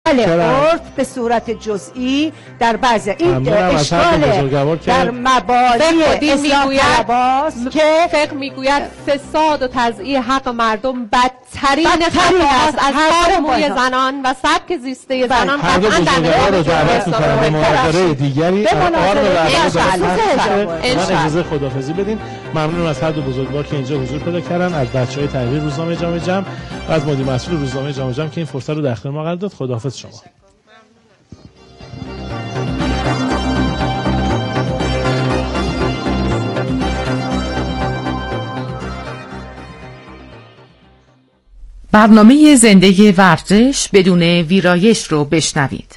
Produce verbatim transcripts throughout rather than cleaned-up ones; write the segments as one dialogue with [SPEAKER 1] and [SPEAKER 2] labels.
[SPEAKER 1] عرف به صورت جزئی در بعضی این اشکال در مبانی اصلاح طلباست که
[SPEAKER 2] فقه میگوید فساد و تضییع حق مردم بدترین خطا است از کار موی زنان و سبک زیسته زنان.
[SPEAKER 3] هر دو بزرگوار رو دعوت می‌کنم به مناظره دیگری.
[SPEAKER 1] به مناظره
[SPEAKER 3] من اجازه خداحافظی بدین. ممنونم از هر دو بزرگوار که اینجا حضور پیدا کردن، از بچه‌های تحریر روزنامه جامعه جمع و از مدیر مسئول روزنامه جامعه جمع که این فرصت رو در اختیار ما قرار داد. خداحافظ شما.
[SPEAKER 4] برنامه زنده ورزش بدون ویرایش رو بشنوید.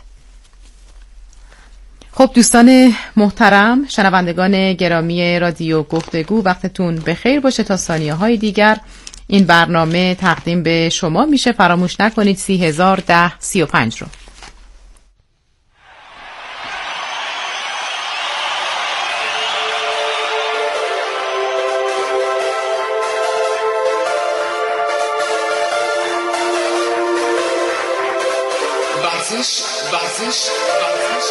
[SPEAKER 4] خب دوستان محترم، شنوندگان گرامی رادیو گفتگو، وقتتون بخیر باشه. تا ثانیه های دیگر این برنامه تقدیم به شما میشه. فراموش نکنید سی هزار ده سی و پنج رو.
[SPEAKER 5] ورزش ورزش ورزش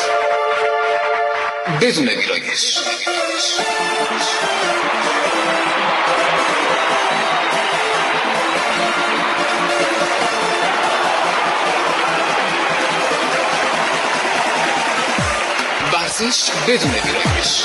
[SPEAKER 5] بدون ویرایش. ورزش بدون ویرایش.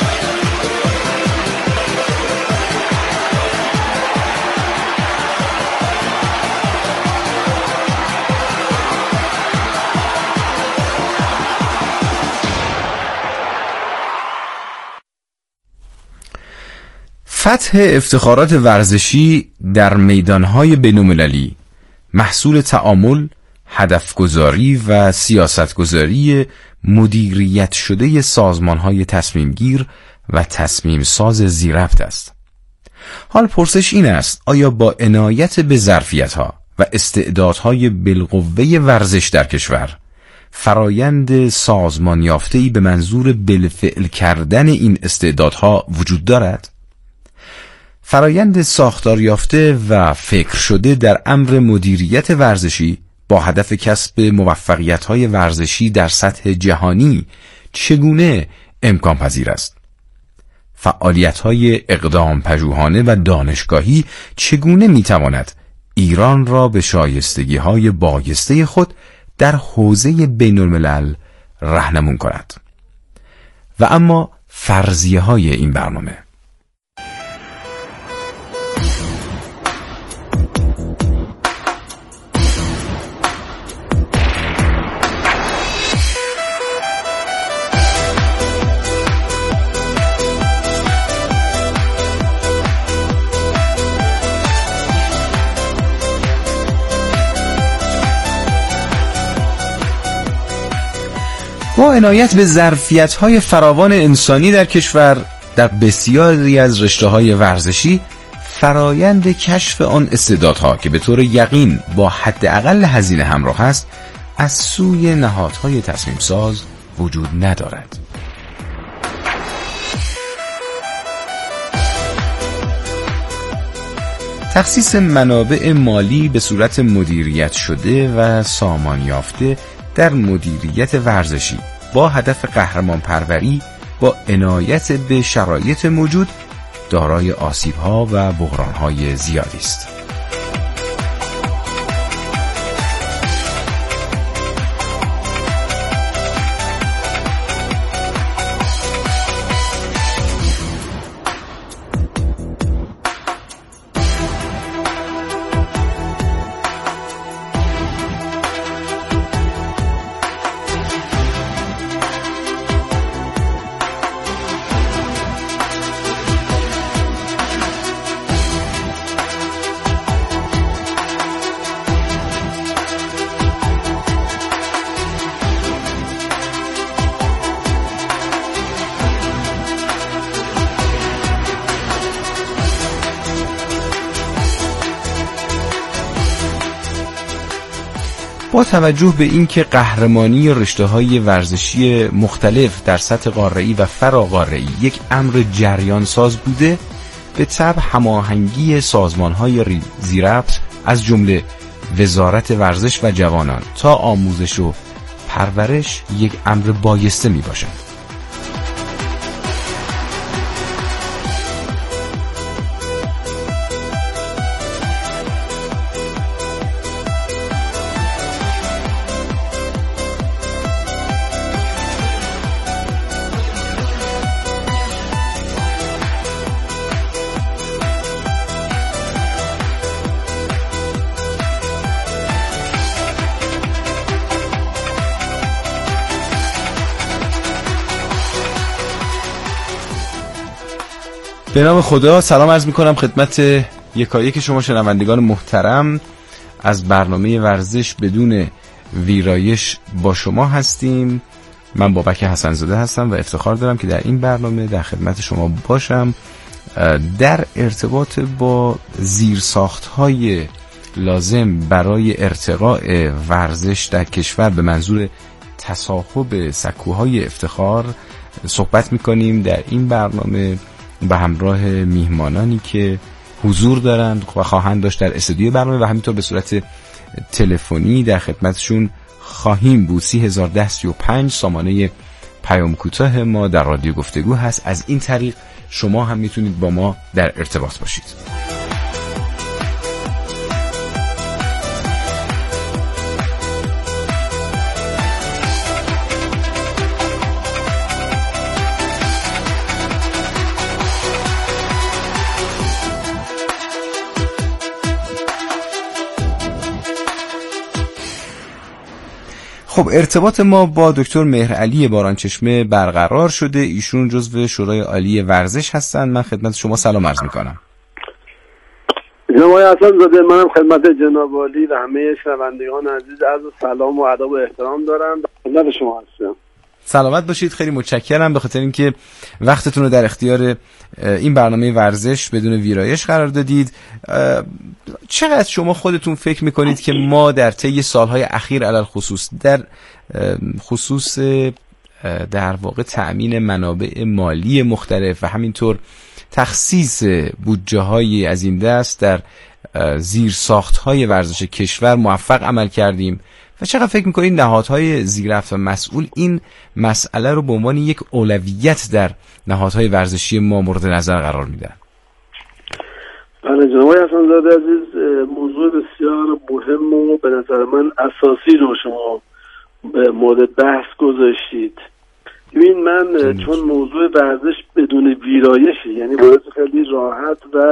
[SPEAKER 6] فتح افتخارات ورزشی در میدانهای بین‌المللی محصول تعامل، هدفگذاری و سیاستگذاری مدیریت شده سازمانهای تصمیمگیر و تصمیم ساز ذی‌ربط است. حال پرسش این است: آیا با عنایت به ظرفیت‌ها و استعدادهای بالقوه ورزش در کشور فرایند سازمان یافته‌ای به منظور بالفعل کردن این استعدادها وجود دارد؟ فرایند ساختار یافته و فکر شده در امر مدیریت ورزشی با هدف کسب موفقیت‌های ورزشی در سطح جهانی چگونه امکان پذیر است؟ فعالیت‌های اقدام پژوهانه و دانشگاهی چگونه می‌تواند ایران را به شایستگی‌های بایسته خود در حوزه بین‌الملل راهنمون کند؟ و اما فرضیه‌های این برنامه. با عنایت به ظرفیت‌های فراوان انسانی در کشور در بسیاری از رشته‌های ورزشی، فرایند کشف آن استعدادها که به طور یقین با حداقل هزینه همراه است از سوی نهادهای تصمیم ساز وجود ندارد. تخصیص منابع مالی به صورت مدیریت شده و سامان یافته در مدیریت ورزشی با هدف قهرمان پروری با عنایت به شرایط موجود دارای آسیب‌ها و بحران‌های زیادی است. با توجه به اینکه قهرمانی رشته‌های ورزشی مختلف در سطح قاره‌ای و فراقاره‌ای یک امر جریان ساز بوده، به طبع هماهنگی سازمان‌های ذی‌ربط از جمله وزارت ورزش و جوانان تا آموزش و پرورش یک امر بایسته می باشد. به نام خدا سلام عرض میکنم خدمت یکایک شما شنوندگان محترم. از برنامه ورزش بدون ویرایش با شما هستیم. من بابک حسن‌زاده هستم و افتخار دارم که در این برنامه در خدمت شما باشم در ارتباط با زیرساخت‌های لازم برای ارتقاء ورزش در کشور به منظور تصاحب سکوهای افتخار صحبت میکنیم. در این برنامه به همراه میهمانانی که حضور دارند و خواهند داشت در استودیو برنامه و همینطور به صورت تلفنی در خدمتشون خواهیم بود. سی هزار ده سی و پنج سامانه پیام کوتاه ما در رادیو گفتگو هست. از این طریق شما هم میتونید با ما در ارتباط باشید. خب ارتباط ما با دکتر مهرعلی بارانچشمه برقرار شده. ایشون جزو شورای عالی ورزش هستند. من خدمت شما سلام عرض میکنم.
[SPEAKER 7] جناب آقای حسن‌زاده، منم خدمت جناب عالی و همه شنوندگان عزیز عرض سلام و ادب و احترام دارم. خدمت شما هستم.
[SPEAKER 6] سلامت باشید. خیلی متشکرم به خاطر اینکه وقتتون رو در اختیار این برنامه ورزش بدون ویرایش قرار دادید. چقدر شما خودتون فکر میکنید که ما در طی سالهای اخیر علل خصوص در خصوص در واقع تأمین منابع مالی مختلف و همینطور تخصیص بودجه های از این دست در زیر ساختهای ورزش کشور موفق عمل کردیم و چقدر فکر میکنید نهادهای زیررفت و مسئول این مسئله رو به عنوان یک اولویت در نهادهای ورزشی ما مورد نظر قرار میدن؟
[SPEAKER 7] بله جناب آقای حسن‌زاده عزیز، موضوع بسیار مهم و به نظر من اساسی رو شما به مورد بحث گذاشتید. ببین من جنید. چون موضوع ورزش بدون ویرایشی، یعنی باید خیلی راحت و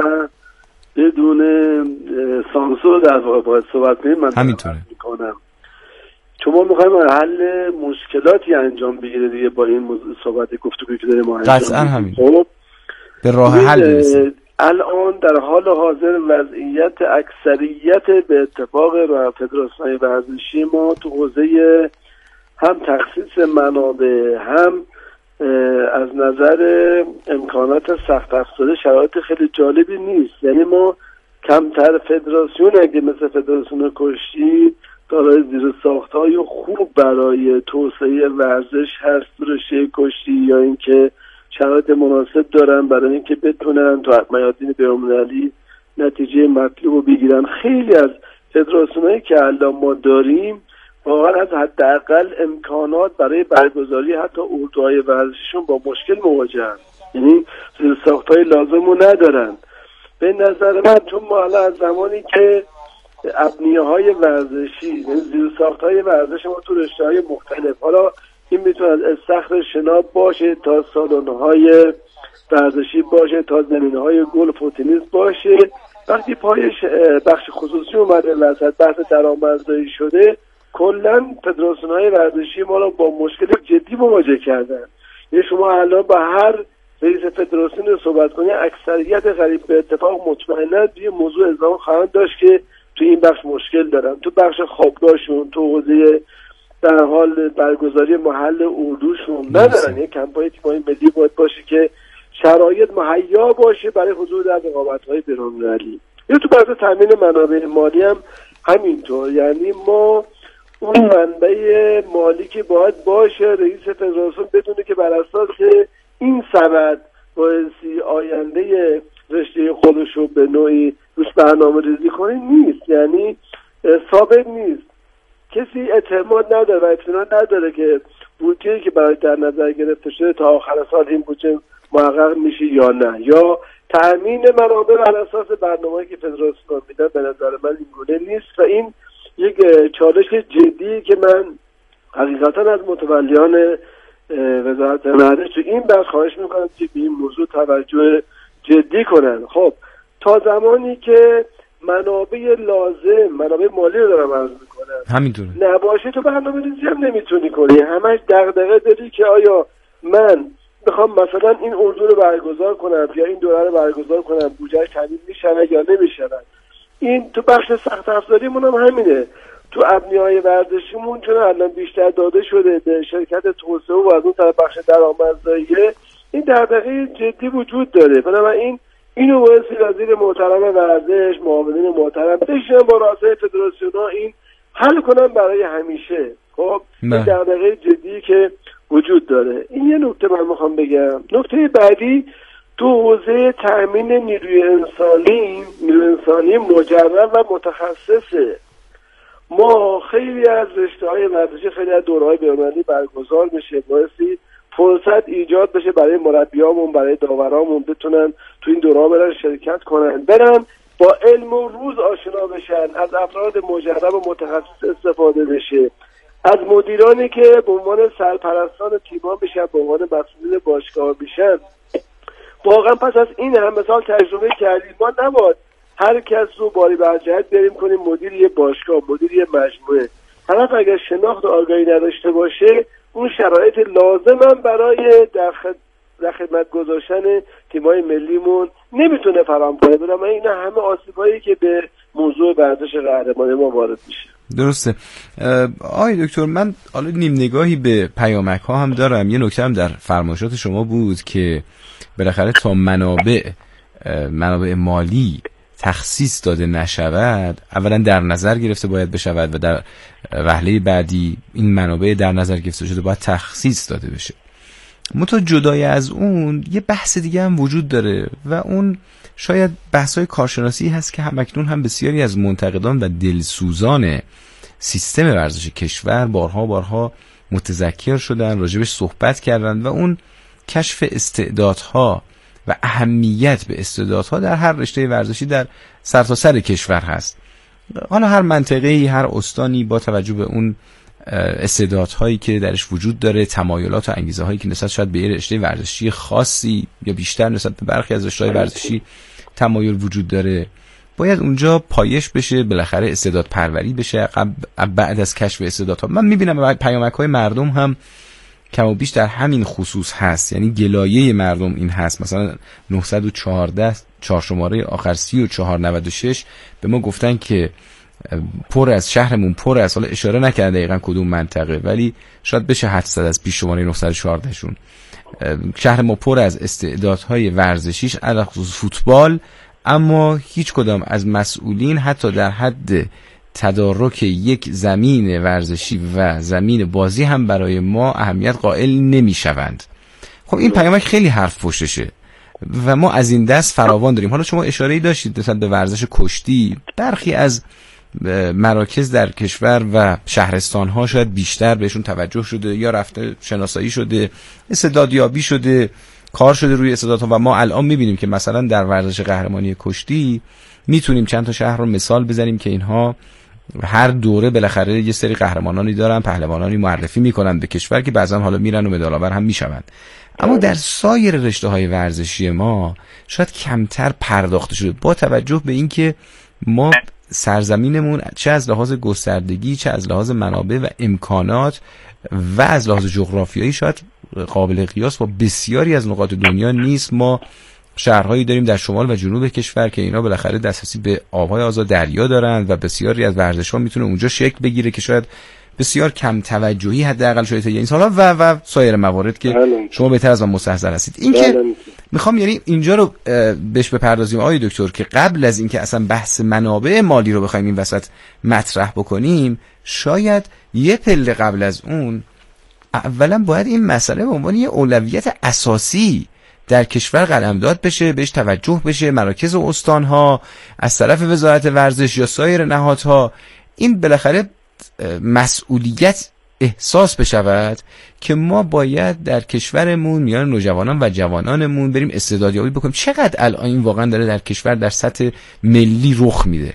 [SPEAKER 7] بدون سانسور در واقع باید صحبت کنیم، من
[SPEAKER 6] همینطوره
[SPEAKER 7] میکنم. شما میخوایم حل مشکلاتی انجام بگیره دیگه با این موضوع صحبت گفتگویی که داریم ما انجام
[SPEAKER 6] قطعا همین خب به راه حل برسیم.
[SPEAKER 7] الان در حال حاضر وضعیت اکثریت به اتفاق فدراسیون ورزشی ما تو حوزه هم تخصیص منابع هم از نظر امکانات سخت افزوده شرایط خیلی جالبی نیست. یعنی ما کمتر فدراسیون اگه مثل فدراسیون کشتی دارای زیر ساخت‌های خوب برای توسعه ورزش هست، رشته کشتی، یا اینکه شرایط مناسب دارن برای اینکه بتونن تو میادین بین‌المللی نتیجه مطلوب رو بگیرن. خیلی از فدراسیونایی که الان ما داریم واقعا از حداقل امکانات برای برگزاری حتی اردوهای ورزشیشون با مشکل مواجهن، یعنی زیر ساخت‌های لازم رو ندارن. به نظر من چون ما الان از زمانی که ابنیه‌های ورزشی، یعنی زیرساخت‌های ورزش ما تو رشته‌های مختلف، حالا این میتونه از استخر شناب باشه تا سالن‌های ورزشی باشه تا زمین‌های گلف و تنیس باشه، وقتی پایش بخش خصوصی اومده وسط بحث درآمدزایی شده، کلا فدراسیون‌های ورزشی ما رو با مشکل جدی مواجه کردن. یعنی شما الان با هر رئیس فدراسیون صحبت کنید اکثریت قریب به اتفاق مطمئنا یه موضوع اعلام خواهند داشت که تو این بخش مشکل دارن، تو بخش خوابگاهشون، تو حوزه در حال برگزاری محل اردوشون ندارن. یک کمپاین تیم‌های ملی باید باشه که شرایط مهیا باشه برای حضور در رقابت‌های بین‌المللی. یا تو بحث تامین منابع مالی هم همینطور، یعنی ما اون منبع مالی که باید باشه رئیس فدراسیون بدونه که بر اساس این سند بایستی آینده رشته خودش رو به نوعی روش برنامه ریزی کنه نیست، یعنی ثابت نیست کسی اعتماد نداره و اطمینان نداره که بودجه‌ای که برای در نظر گرفته شده تا آخر سال این بودجه محقق میشه یا نه، یا تامین منابع بر اساس برنامه‌ای که فدراسیون میدن به نظر من این گونه نیست و این یک چالش جدی که من حقیقتا از متولیان وزارت ورزش تو این بحث خواهش میکنم که به این موضوع توجه جدی کنن. خب تا زمانی که منابع لازم، منابع مالی رو دارم عرض میکنم
[SPEAKER 6] همینطوره
[SPEAKER 7] نباشه تو برنامه ریزی هم نمیتونی کنی. همش دغدغه داری که آیا من بخوام مثلا این اردو رو برگزار کنم یا این دوره رو برگزار کنم بودجهش تامین میشود یا نمیشود. این تو بخش سخت افزاریمون هم همینه. تو ابنیه‌های ورزشیمون چون الان بیشتر داده شده به شرکت توسعه و از اون طرف بخش درآمدزاییه، این دغدغه جدی وجود داره. بنابراین اینو باید وزیر محترم ورزش، معاونین محترم بشینن با رؤسای فدراسیون‌ها این حل کنن برای همیشه. خب این دغدغه جدی که وجود داره. این یه نکته من میخوام بگم. نکته بعدی تو حوزه تأمین نیروی انسانی، نیروی انسانی مجرب و متخصصه. ما خیلی از رشته‌های ورزشی، خیلی از دوره‌های بین‌المللی برگزار میشه، بایستی فرصت ایجاد بشه برای مربیامون، برای داورامون بتونن تو این دوره‌ها برن شرکت کنن، برن با علم و روز آشنا بشن، از افراد مجرب و متخصص استفاده بشه، از مدیرانی که به عنوان سرپرستان تیم‌ها میشن، به عنوان مسئولین باشگاه میشن. واقعا پس از این همه سال تجربه کردیم، ما نباید هر کس رو باری برجهت بریم کنیم مدیر یه باشگاه، مدیر یه مجموعه. طرف اگر شناخت و آگاهی نداشته باشه، اون شرایط لازم هم برای در خدمت گذاشتن تیم‌های ملیمون نمیتونه فراهم کنه. بنابراین این همه آسیبایی که به موضوع ورزش قهرمانی ما وارد میشه.
[SPEAKER 6] درسته. آقای دکتر، من حالا نیم نگاهی به پیامک ها هم دارم. یه نکته هم در فرمایشات شما بود که بالاخره تا منابع منابع مالی تخصیص داده نشود، اولا در نظر گرفته باید بشود و در وهله بعدی این منابع در نظر گرفته شده باید تخصیص داده بشه. متو جدای از اون یه بحث دیگه هم وجود داره و اون شاید بحث‌های کارشناسی هست که هم اکنون هم بسیاری از منتقدان و دلسوزان سیستم ورزش کشور بارها بارها متذکر شدن، راجبش صحبت کردن و اون کشف استعدادها و اهمیت به استعدادها در هر رشته ورزشی در سرتاسر سر کشور هست. حالا هر منطقه‌ای، هر استانی با توجه به اون استعدادهایی که درش وجود داره، تمایلات و انگیزه هایی که نسبت شاید به یه رشته ورزشی خاصی یا بیشتر نسبت به برخی از رشته‌های ورزشی تمایل وجود داره، باید اونجا پایش بشه، بالاخره استعداد پروری بشه بعد از کشف استعدادها. من میبینم پیامک‌های مردم هم کم و بیش در همین خصوص هست، یعنی گلایه مردم این هست. مثلا نهصد و چهارده چهار شماره آخر سی و چهار نود و شش به ما گفتن که پر از شهرمون پر از، حالا اشاره نکردن دقیقاً کدوم منطقه ولی شاید بشه حدس زد از پیش شماره نهصد و چهارده شون، شهر ما پر از استعدادهای ورزشیش علاوه فوتبال، اما هیچ کدام از مسئولین حتی در حد تدارک یک زمین ورزشی و زمین بازی هم برای ما اهمیت قائل نمیشوند. خب این پیامک خیلی حرف پشتشه و ما از این دست فراوان داریم. حالا شما اشاره‌ای داشتید نسبت به ورزش کشتی، برخی از مراکز در کشور و شهرستان‌ها شاید بیشتر بهشون توجه شده یا رفته شناسایی شده، استعدادیابی شده، کار شده روی استعدادها و ما الان می‌بینیم که مثلا در ورزش قهرمانی کشتی میتونیم چند تا شهر رو مثال بزنیم که اینها هر دوره بالاخره یه سری قهرمانانی دارن، پهلوانانی معرفی میکنن به کشور که بعضا حالا میرن و مدال آور هم میشوند. اما در سایر رشته‌های ورزشی ما شاید کمتر پرداخته شده با توجه به اینکه ما سرزمینمون چه از لحاظ گستردگی، چه از لحاظ منابع و امکانات و از لحاظ جغرافیایی شاید قابل قیاس با بسیاری از نقاط دنیا نیست. ما شهرهایی داریم در شمال و جنوب کشور که اینا بالاخره دسترسی به آبهای آزاد دریا دارن و بسیاری از ورزش‌ها میتونه اونجا شکل بگیره که شاید بسیار کم توجهی حداقل شده تا این سالا و و سایر موارد که شما بهتر از من مستحضر هستید. این که میخوام یعنی اینجا رو بهش بپردازیم آقای دکتر که قبل از اینکه اصلا بحث منابع مالی رو بخوایم این وسط مطرح بکنیم، شاید یه پله قبل از اون اولا باید این مسئله به عنوان یه اولویت اساسی در کشور قلمداد بشه، بهش توجه بشه، مراکز و استانها از طرف وزارت ورزش یا سایر نهادها این بالاخره مسئولیت احساس بشود که ما باید در کشورمون میان نوجوانان و جوانانمون بریم استعدادیابی بکنیم. چقدر الان این واقعا داره در کشور در سطح ملی رخ میده؟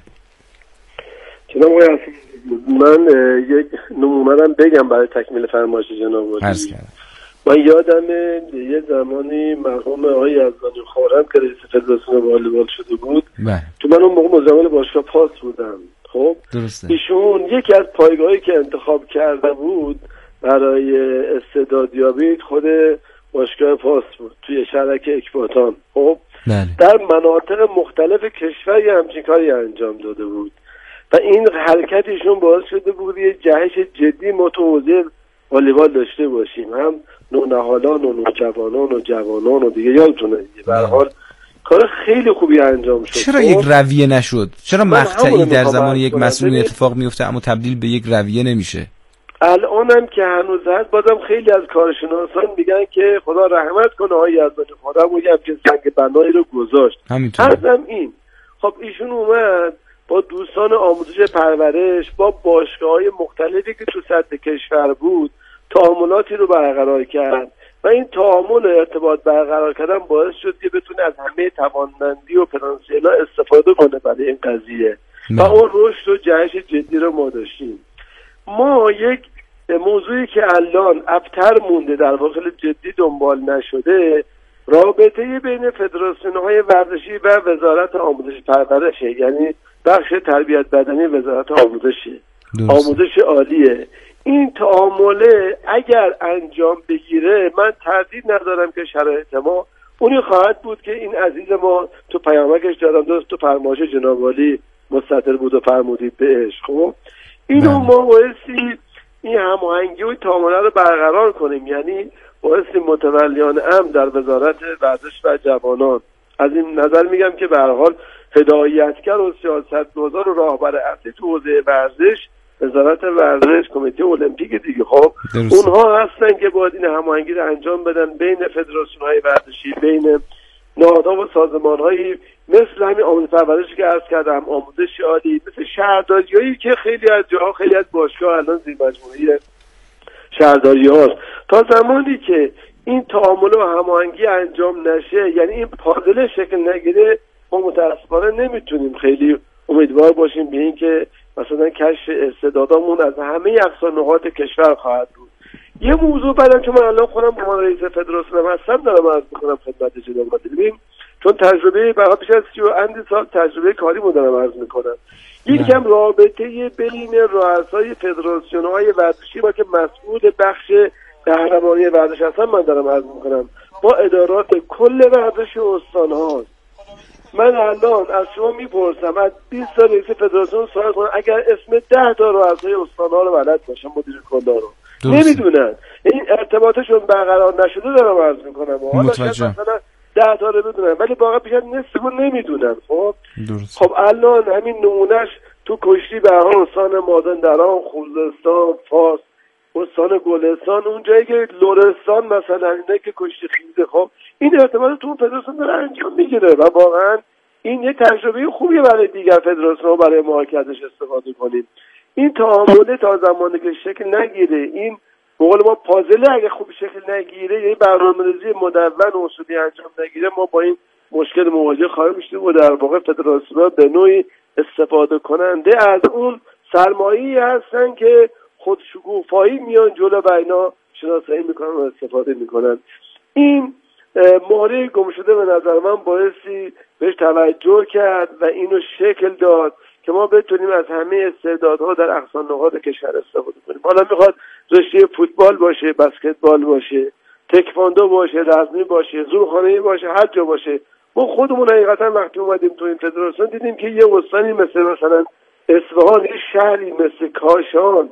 [SPEAKER 7] جناب آقای حسین، من یک نمونه هم بگم برای تکمیل فرمایش جناب عالی. من یادم یه زمانی مرحوم آقای یزدانی خورم که رئیس فدراسیون والیبال شده بود،
[SPEAKER 6] بله.
[SPEAKER 7] تو من اون موقع مزاحم باشگاه پاس بودم. خب
[SPEAKER 6] درسته.
[SPEAKER 7] ایشون یکی از پایگاهایی که انتخاب کرده بود برای استعدادیابی خود باشگاه پاس بود توی شهرک اکباتان. خب
[SPEAKER 6] بله.
[SPEAKER 7] در مناطق مختلف کشور یه همچین کاری انجام داده بود و این حرکت ایشون باعث شده بود یه جهش جدی ما تو حوزه والیبال داشته باشیم، هم نونهالان و نوجوانان و جوانان و دیگه. یادتونه دیگه به هر حال کار خیلی خوبی انجام شد.
[SPEAKER 6] چرا یک رویه نشد؟ چرا مقطعی در زمان یک مسئول اتفاق میفته اما تبدیل به یک رویه نمیشه؟
[SPEAKER 7] الانم که هنوز هست بازم خیلی از کارشناسان میگن که خدا رحمت کنه آقای یزدانی خدا میگم که سنگ بنایی رو گذاشت. همینطور این خب ایشون اومد با دوستان آموزش پرورش با باشگاه‌های مختلفی که تو سطح کشور بود تعاملاتی رو برقرار کرد و این تعامل ارتباط برقرار کردن باعث شد که بتونه از همه توانمندی و پتانسیل‌ها استفاده کنه برای این قضیه و اون رشد و جهش جدی رو ما داشتیم. ما یک موضوعی که الان ابتر مونده در واقع جدی دنبال نشده رابطه بین فدراسیون‌های ورزشی و وزارت آموزش پرورشه، یعنی بخش تربیت بدنی وزارت آموزشه، آموزش عالیه. این تعامله اگر انجام بگیره من تردید ندارم که شرایط ما اونی خواهد بود که این عزیز ما تو پیامکش دادم دوست تو فرمایش جناب عالی مستطر بود و فرمودید بهش. خب اینو ما بایستی این هماهنگی و تعامله رو برقرار کنیم، یعنی بایستی متولیان امر در وزارت ورزش و جوانان از این نظر میگم که به هر حال هدایتگر و سیاستگزار و راهبر اصلی تو حوزه ورزش وزارت ورزش، کمیته المپیک دیگه، خب اونها هستن که باید این هماهنگی رو انجام بدن بین فدراسیون‌های ورزشی، بین نهادها و سازمان‌هایی مثل همین آموزش پرورشی که عرض کردم، آموزش عالی، مثل شهرداریایی که خیلی از جاها خیلی از باشگاه الان زیر مجموعه شهرداری هاست. تا زمانی که این تعامل و هماهنگی انجام نشه، یعنی این پازل شکل نگیره، ما متاسفانه نمیتونیم خیلی امیدوار باشیم به این که مثلا کشف استعدادامون از همه اقصا نقاط کشور خواهد بود. یه موضوع بعدم چون من الان خودم به عنوان رئیس فدراسیون هستم دارم عرض می‌کنم خدمت جناب عالی، ببین چون تجربه برای پیش از سی و اند سال تجربه کاری رو دارم عرض می‌کنم. یکم رابطه بین رؤسای فدراسیون‌های ورزشی با که مسئول بخش قهرمانی ورزش هستن من دارم عرض می‌کنم با ادارات کل ورزش استان‌ها. من الان از شما میپرسم از بیست تا رئیس فدراسیون سوال کنم اگر اسم ده تا رؤسای استان‌ها رو بلد باشن، مدیر کلا رو نمیدونن، این ارتباطشون برقرار نشده دارم عرض میکنم. حالا شاید مثلا ده تا رو بدونن ولی واقعا پیشت نصفو نمیدونن. خب خب الان همین نمونهش تو کشتی بهرام، استان مازندران، خوزستان، فارس، استان گلستان، اون جایی که لرستان مثلا اینه که کشتی خیزه. خب این ارتباط تو فدراسیون داره انجام میگیره و واقعا این یه تجربه خوبیه برای دیگر فدراسیون‌ها برای ما که ازش استفاده کنیم. این تعامل تا زمانی که شکل نگیره، این به قول ما پازل اگه خوب شکل نگیره، یه برنامه‌ریزی مدون و اصولی انجام نگیره، ما با این مشکل مواجه خواهیم شد و در واقع فدراسیون‌ها به نوعی استفاده کننده از اون سرمایه‌ای هستن که خود شکوفایی میان جلو و اینا شناسایی میکنن و استفاده میکنن. این مهره گم شده به نظر من بایستی بهش توجه کرد و اینو شکل داد که ما بتونیم از همه استعدادها در اقصا نقاط کشور استفاده کنیم. حالا میخواد رشته فوتبال باشه، بسکتبال باشه، تکواندو باشه، رزمی باشه، زورخانه‌ای باشه، هر جا باشه. ما خودمون حقیقتا وقتی اومدیم تو این فدراسیون دیدیم که یه استانی مثل مثلا اصفهان، یه شهری مثل کاشان،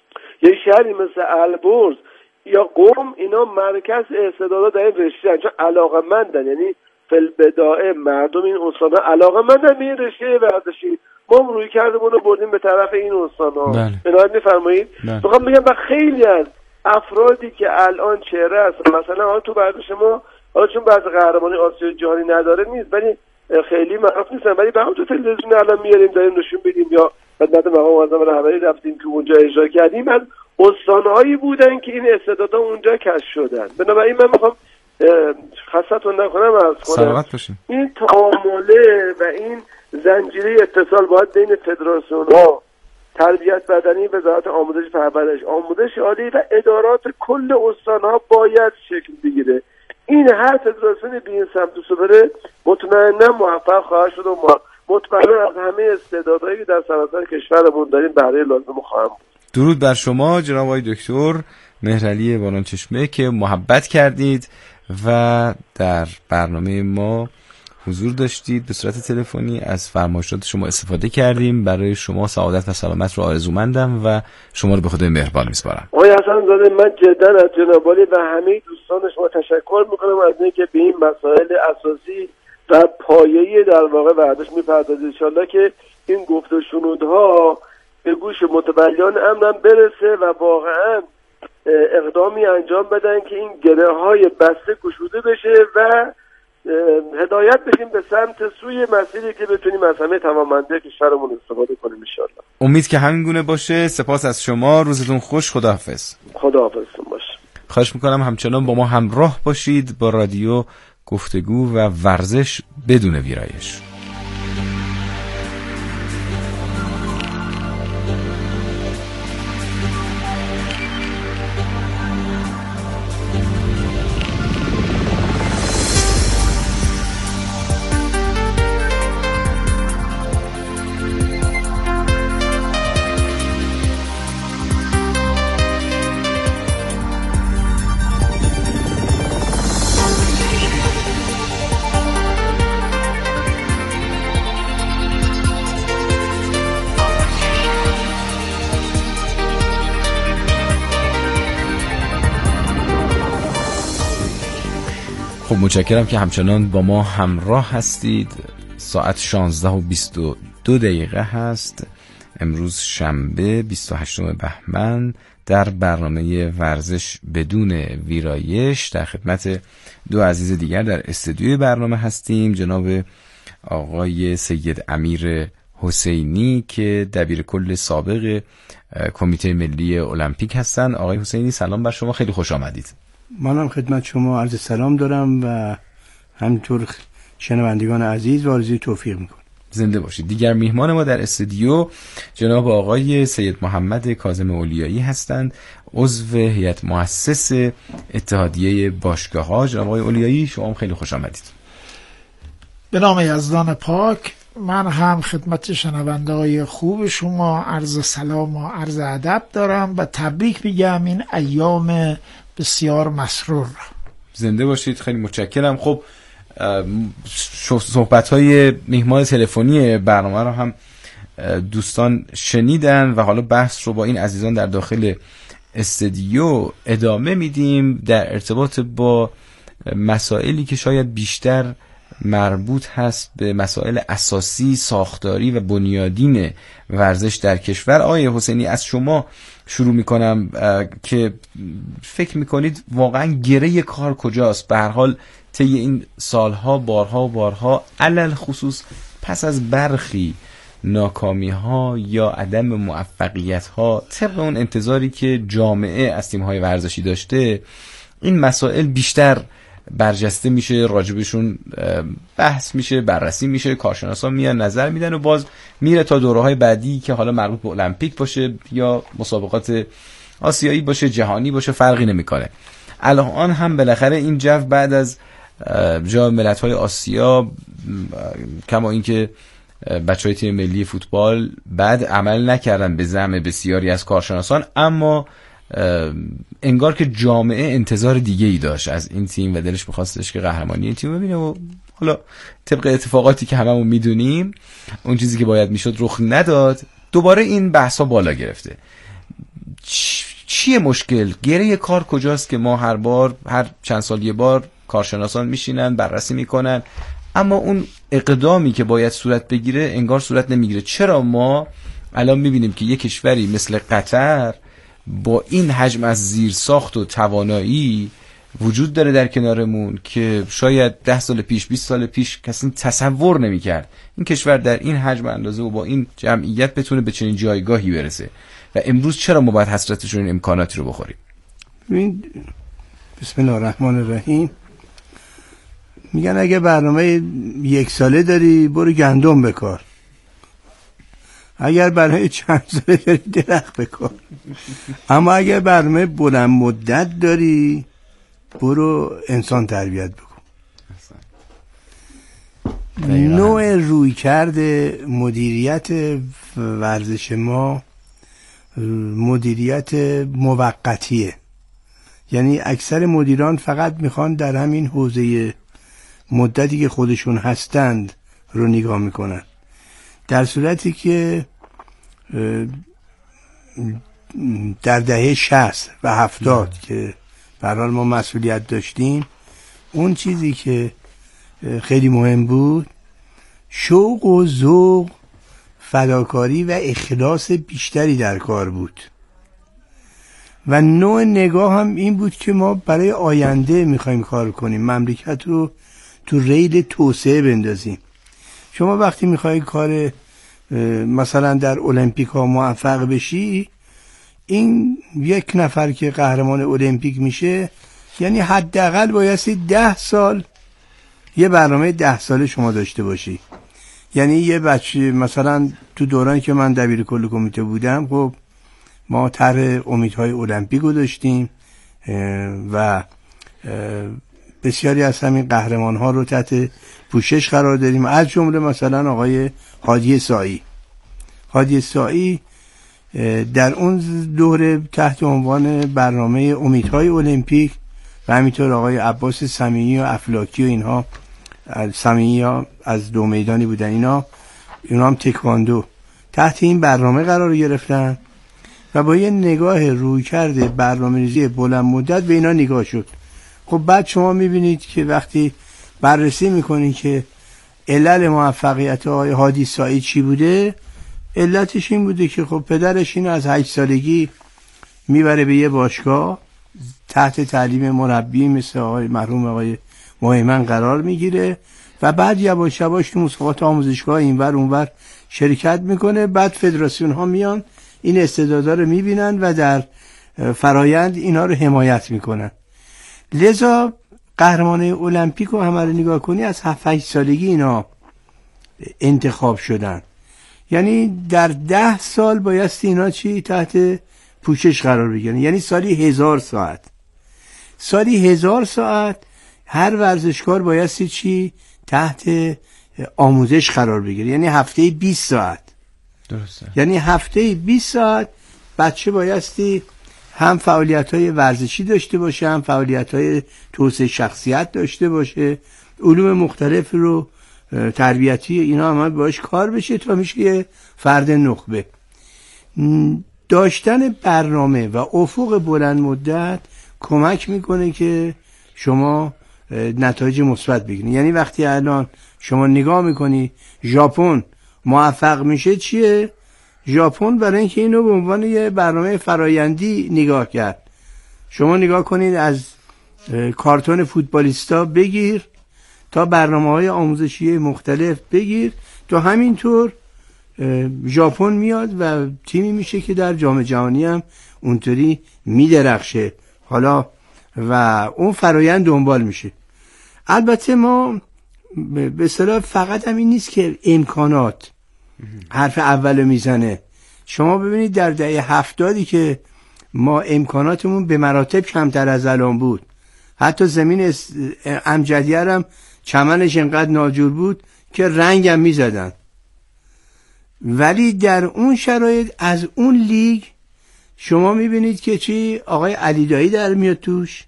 [SPEAKER 7] یه شهری مثل البرز یا قم، اینا مرکز استعدادها در این رشته چون علاقه‌مندن، یعنی فی‌البداء مردم این استانا علاقه‌مندن به این رشته ورزشی. ما روی کردمون رو بردیم به طرف این استانا. بنابراین می‌فرمایید میخوام بگم با خیلی از افرادی که الان چهره هستن، مثلا حالا تو ورزش ما حالا چون بعضی قهرمانی آسیا جهانی نداره نیست، ولی خیلی معروف نیستن، ولی به همون تلویزیون الان میاریم داریم نشون بدیم یا خدمت مقام معظم رهبری رفتیم که اونجا اجرا کردیم، از استانهایی بودن که این استعدادها اونجا کشف شدن. بنابراین من میخوام خاصتون نکنم از خودم این تعامله و این زنجیره اتصال باید بین فدراسیون ها، تربیت بدنی، وزارت آموزش پرورش، آموزش عالی و ادارات کل استان ها باید شکل بگیره. این هر فدراسیون به این سمت و بره مطمئنا موفق خواهد شد و مطمئنا از همه استعدادهایی که در سراسر کشورمون داریم بهره لازم خواهم بود.
[SPEAKER 6] درود بر شما جناب آقای دکتر مهرعلی باران چشمه که محبت کردید و در برنامه ما حضور داشتید. به صورت تلفنی از فرمایشات شما استفاده کردیم. برای شما سعادت و سلامت رو آرزومندم و شما رو به خدای مهربان میسپارم.
[SPEAKER 7] آقای حسن زاده، من جدا از جناب عالی و همه دوستان شما تشکر میکنم از اینکه به این مسائل اساسی و پایه‌ای در واقع ورزش میپردازید. ان شاءالله که این گفت و شنودها به گوش متولیان امرم برسه و واقعا اقدامی انجام بدن که این گره های بسته گشوده بشه و هدایت بشیم به سمت سوی مسیری که بتونیم از همه توانمندی کشورمون استفاده کنیم ان شاءالله.
[SPEAKER 6] امید که همین گونه باشه. سپاس از شما، روزتون خوش. خداحافظ.
[SPEAKER 7] خداحافظتون باشه.
[SPEAKER 6] خواهش میکنم همچنان با ما همراه باشید با رادیو گفتگو و ورزش بدون ویرایش. خب متشکرم که همچنان با ما همراه هستید. ساعت شانزده و بیست و دو دقیقه هست. امروز شنبه بیست و هشتم بهمن در برنامه ورزش بدون ویرایش در خدمت دو عزیز دیگر در استودیوی برنامه هستیم. جناب آقای سید امیر حسینی که دبیر کل سابق کمیته ملی المپیک هستند. آقای حسینی سلام بر شما، خیلی خوش آمدید.
[SPEAKER 8] منم خدمت شما عرض سلام دارم و همینطور شنوندگان عزیز و آرزوی توفیق میکنم.
[SPEAKER 6] زنده باشید. دیگر میهمان ما در استودیو جناب آقای سید محمد کاظم اولیایی هستند، عضو هیئت مؤسس اتحادیه باشگاه‌ها. جناب آقای اولیایی شما هم خیلی خوش آمدید.
[SPEAKER 9] به نام یزدان پاک، من هم خدمت شنونده‌های خوب شما عرض سلام و عرض ادب دارم و تبریک میگم این ایام بسیار مسرور.
[SPEAKER 6] زنده باشید، خیلی متشکرم. خب صحبت‌های میهمان تلفنی برنامه رو هم دوستان شنیدن و حالا بحث رو با این عزیزان در داخل استودیو ادامه میدیم در ارتباط با مسائلی که شاید بیشتر مربوط هست به مسائل اساسی ساختاری و بنیادین ورزش در کشور. آقای حسینی از شما شروع میکنم که فکر میکنید واقعا گره کار کجاست؟ به هر حال طی این سالها بارها و بارها علل خصوص پس از برخی ناکامی ها یا عدم موفقیت ها طبق اون انتظاری که جامعه از تیم های ورزشی داشته، این مسائل بیشتر برجسته میشه، راجبشون بحث میشه، بررسی میشه، کارشناسان میان نظر میدن و باز میره تا دوره‌های بعدی که حالا مربوط به المپیک باشه یا مسابقات آسیایی باشه، جهانی باشه، فرقی نمیکنه. الان هم بالاخره این جو بعد از جام ملت‌های آسیا، کما اینکه بچهای تیم ملی فوتبال بعد عمل نکردن به زعم بسیاری از کارشناسان، اما انگار که جامعه انتظار دیگه ای داشت از این تیم و دلش می‌خواستش که قهرمانی این تیم ببینه و حالا طبق اتفاقاتی که هممون میدونیم اون چیزی که باید میشد رخ نداد. دوباره این بحثا بالا گرفته. چیه مشکل؟ گره کار کجاست که ما هر بار هر چند سال یه بار کارشناسان میشینن بررسی میکنن اما اون اقدامی که باید صورت بگیره انگار صورت نمیگیره؟ چرا ما الان میبینیم که یه کشوری مثل قطر با این حجم از زیرساخت و توانایی وجود داره در کنارمون که شاید ده سال پیش بیست سال پیش کسی تصور نمی‌کرد این کشور در این حجم اندازه و با این جمعیت بتونه به چنین جایگاهی برسه و امروز چرا ما باید حسرتشون این امکاناتی رو بخوریم؟
[SPEAKER 8] بسم الله الرحمن الرحیم. میگن اگه برنامه یک ساله داری برو گندم بکار، اگر برنامه چند ساله داری درخت بکار، اما اگر برنامه بلند مدت داری برو انسان تربیت بکن. نوع روی کرده مدیریت ورزش ما مدیریت موقتیه، یعنی اکثر مدیران فقط میخوان در همین حوزه مدتی که خودشون هستند رو نگاه میکنن، در صورتی که در دهه شصت و هفتاد که به هر حال ما مسئولیت داشتیم اون چیزی که خیلی مهم بود شوق و ذوق، فداکاری و اخلاص بیشتری در کار بود و نوع نگاه هم این بود که ما برای آینده میخوایم کار کنیم، مملکت رو تو ریل توسعه بندازیم. شما وقتی میخوای کار مثلا در المپیک ها موفق بشی، این یک نفر که قهرمان المپیک میشه یعنی حداقل بایستی ده سال یه برنامه ده ساله شما داشته باشی. یعنی یه بچه مثلا تو دورانی که من دبیر کل کمیته بودم، خب ما طرح امیدهای المپیک رو داشتیم و بسیاری از همین قهرمان ها رو تحت پوشش قرار دادیم، از جمله مثلا آقای هادی سائی. هادی سائی در اون دوره تحت عنوان برنامه امیدهای المپیک و همینطور آقای عباس سمیعی و افلاکی و اینها، سمیعی ها از دو میدانی بودن، اینا اینا هم تکواندو تحت این برنامه قرار گرفتن و با یه نگاه روی کرده برنامه‌ریزی بلند مدت به اینا نگاه شد. خب بعد شما میبینید که وقتی بررسی میکنید که علل موفقیت آقای هادی سائی چی بوده، علتش این بوده که خب پدرش اینو از هشت سالگی میبره به یه باشگاه تحت تعلیم مربی مثل آقای مرحوم آقای مهیمن قرار میگیره و بعد یواش یواش تو مسابقات آموزشگاه اینور اونور شرکت میکنه. بعد فدراسیون ها میان این استعدادا رو میبینن و در فرایند اینا رو حمایت میکنن. لذا قهرمانه المپیک رو همه رو نگاه کنی از هفت هشت سالگی اینا انتخاب شدن، یعنی در ده سال بایستی اینا چی تحت پوشش قرار بگیرن، یعنی سالی هزار ساعت سالی هزار ساعت هر ورزشکار بایستی چی تحت آموزش قرار بگیره، یعنی هفته بیست ساعت.
[SPEAKER 6] درسته.
[SPEAKER 8] یعنی هفته بیست ساعت بچه بایستی هم فعالیت‌های ورزشی داشته باشه، هم فعالیت‌های توسعه شخصیت داشته باشه، علوم مختلف رو تربیتی اینا هم باش کار بشه تا میشه یه فرد نخبه. داشتن برنامه و افق بلند مدت کمک میکنه که شما نتایج مثبت بگیرید. یعنی وقتی الان شما نگاه میکنی ژاپن موفق میشه چیه؟ ژاپن برای اینکه اینو به عنوان یه برنامه فرایندی نگاه کرد. شما نگاه کنید از کارتون فوتبالیستا بگیر تا برنامه‌های آموزشی مختلف بگیر، تا همینطور ژاپن میاد و تیمی میشه که در جام جهانی هم اونطوری میدرخشه حالا و اون فرایند دنبال میشه. البته ما به اصطلاح فقط همین نیست که امکانات حرف اول میزنه. شما ببینید در دهه هفتادی که ما امکاناتمون به مراتب کمتر از الان بود، حتی زمین امجدیه هم چمنش انقدر ناجور بود که رنگ هم میزدن، ولی در اون شرایط از اون لیگ شما میبینید که چی آقای علیدایی در میاد توش،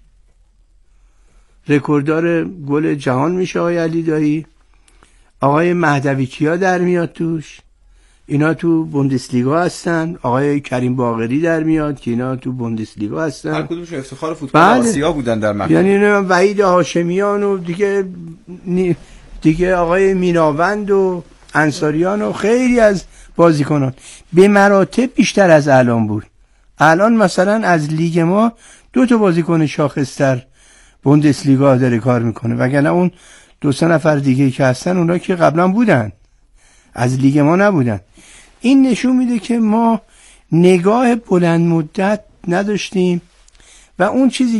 [SPEAKER 8] رکورددار گل جهان میشه آقای علیدایی، آقای مهدوی کیا در میاد توش، اینا تو بوندسلیگا هستن، آقای کریم باقری در میاد که اینا تو بوندسلیگا هستن،
[SPEAKER 6] هر کدومشون افتخار فوتبال آسیا بودن در مقام.
[SPEAKER 8] یعنی وحید هاشمیان و دیگه دیگه آقای میناوند و انصاریان و خیلی از بازیکنان به مراتب بیشتر از الان بود. الان مثلا از لیگ ما دو تا بازیکن شاخص‌تر بوندسلیگا داره کار میکنه، وگرنه اون دو سه نفر دیگه که هستن اونا که قبلا بودن، از لیگ ما نبودن. این نشون میده که ما نگاه بلند مدت نداشتیم و اون چیزی